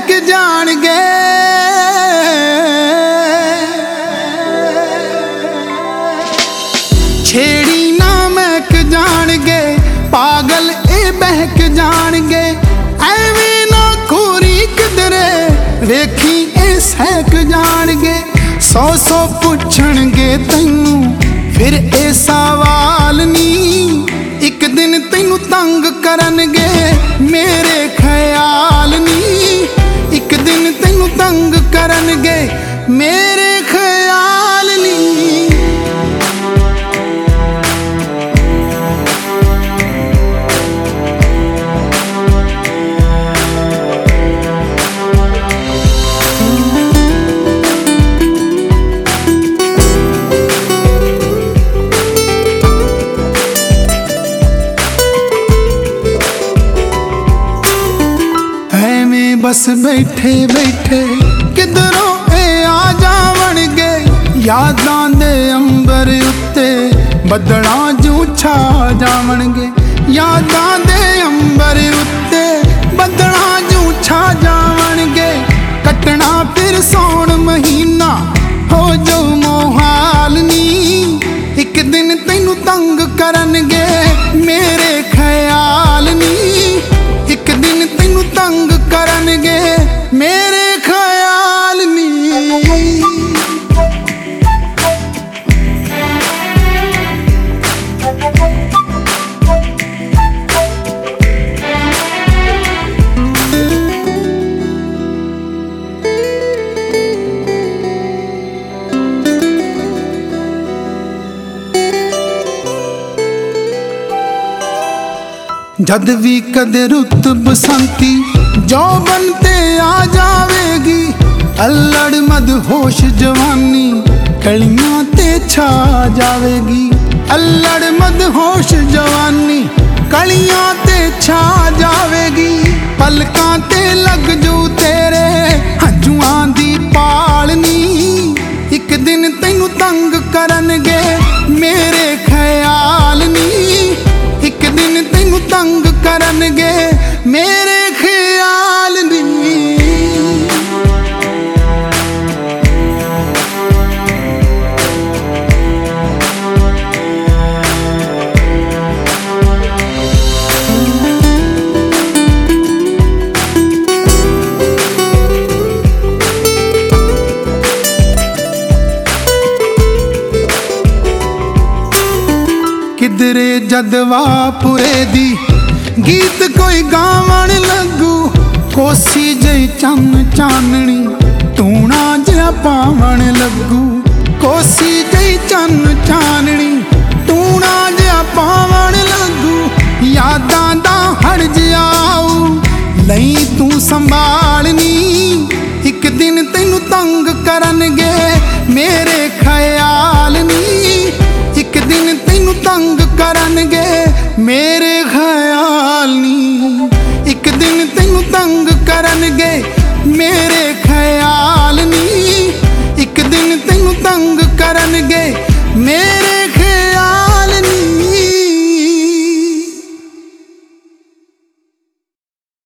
महक जाणगे। छेड़ी ना महक जाणगे, पागल ए बहक जाणगे। एवें ना खोरी किधरे वेखी ए सहक जाणगे। सौ सौ पुछणगे तैनू फिर ए सवाल नी। एक दिन तैनू तंग करनगे मेरे ख्याल नी। एक दिन तैनू तंग करनगे मेरे ख्याल नी। बस बैठे बैठे किधरों ए आ जावणगे। यादां दे अंबर उत्ते बदलां जू छा जावणगे। यादां दे अंबर उत्ते बदलां जू छा जावणगे। कटना फिर सौण महीना हो जो मोहाल नी। एक दिन तैनू तंग करनगे मेरे ख्याल नी। एक दिन तैनू तंग करनगे मेरे ख्याल नी। जद भी कदे रुत बसंती जौबन ते आ जावेगी। अल्लड़ मदहोश जवानी कलियां ते छा जावेगी। अल्लड़ मदहोश जवानी कलियां ते छा जावेगी। पलकां ते लग जू तेरे हंजुआं दी पालनी। एक दिन तैनू तंग करनगे मेरे ख्याल नी। एक दिन तैनू तंग करनगे मेरे ख्याल नी। किधरे जदवापुरे दी गीत कोई गावण लगू। कोसी जई चन चाननी तूणा जिहा पावण लगू। कोसी जई चन चाननी तूणा जिहा पावण लगू। यादां दा हड़ जियाऊ लई तू संभालनी। एक दिन तैनू तंग करनगे मेरे ख्याल नी। एक दिन तैनू तंग करनगे मेरे ख्याल नी। एक दिन तैनू तंग करनगे मेरे ख्याल नी। एक दिन तैनू तंग करनगे